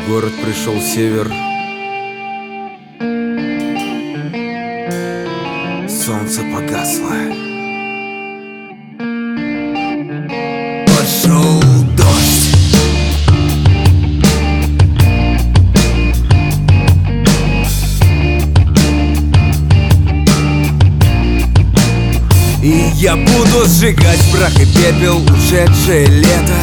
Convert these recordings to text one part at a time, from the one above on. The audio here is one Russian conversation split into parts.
В город пришел север. Солнце погасло. Пошел дождь. И я буду сжигать прах и пепел ушедшее лето,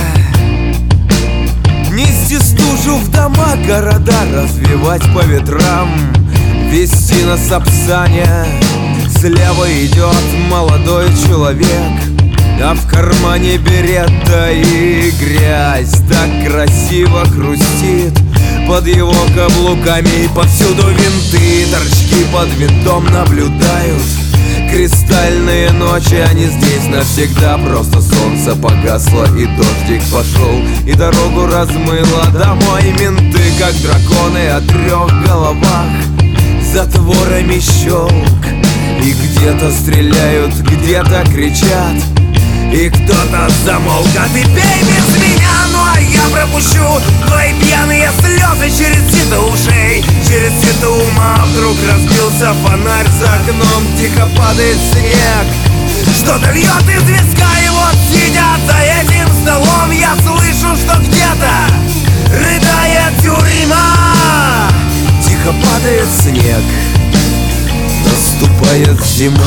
нести стужу в дома, города, развивать по ветрам, вести на Сапсане. Слева идет молодой человек, а в кармане беретта и грязь так красиво хрустит под его каблуками. И повсюду винты, торчки под винтом наблюдают кристальные ночи, они здесь навсегда. Просто солнце погасло и дождик пошел, и дорогу размыло. Домой менты, как драконы о 3 головах, затворами щелк. И где-то стреляют, где-то кричат, и кто-то замолк. А ты пей без меня, ну а я пропущу твои пьяные слезы через сито ушей, через сито ума. Вдруг разбился фонарь за окном, тихо падает снег, что-то льет из виска. И вот сидя за этим столом, я слышу, что где-то рыдает тюрьма. Тихо падает снег, наступает зима.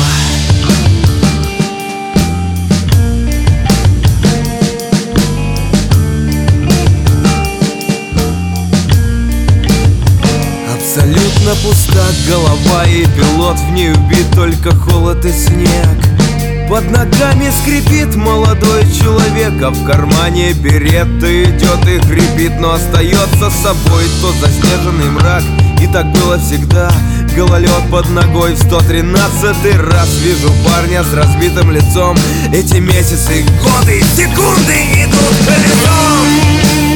Абсолютно пуста голова, и пилот в ней убит, только холод и снег. Под ногами скрипит молодой человек, а в кармане беретта идет и хрипит, но остается с собой тот заснеженный мрак. И так было всегда. Гололед под ногой в 113-й раз вижу парня с разбитым лицом. Эти месяцы, годы, секунды идут колесом.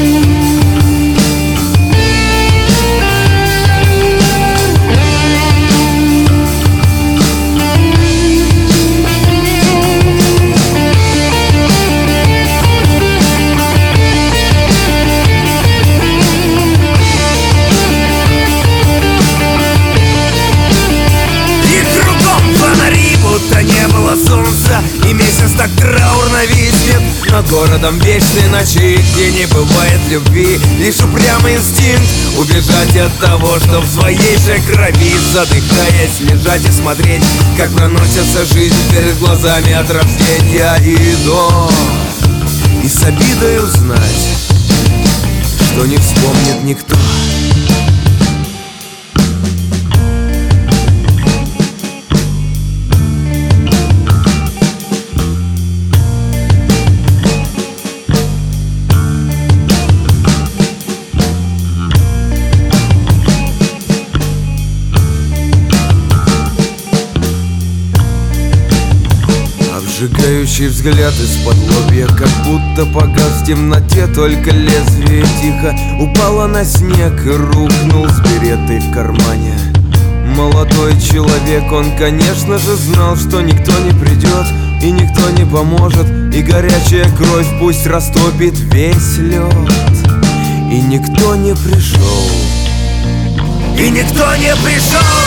Не было солнца, и месяц так траурно виснет над городом вечной ночи, где не бывает любви, лишь упрямый инстинкт убежать от того, что в своей же крови. Задыхаясь, лежать и смотреть, как проносится жизнь перед глазами от рождения и до. И с обидой узнать, что не вспомнит никто. Обжигающий взгляд из-под лобья, как будто погас в темноте, только лезвие тихо упало на снег и рухнул с береттой в кармане. Молодой человек, он, конечно же, знал, что никто не придет и никто не поможет, и горячая кровь пусть растопит весь лед. И никто не пришел, и никто не пришел.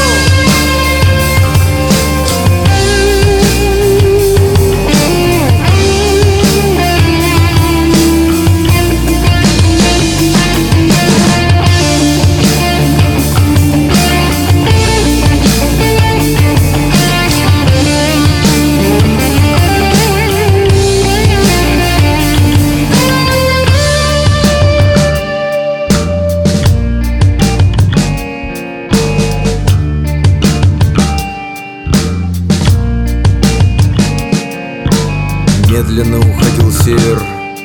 Медленно уходил север.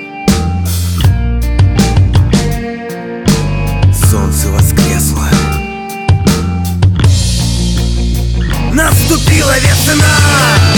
Солнце воскресло. Наступила весна.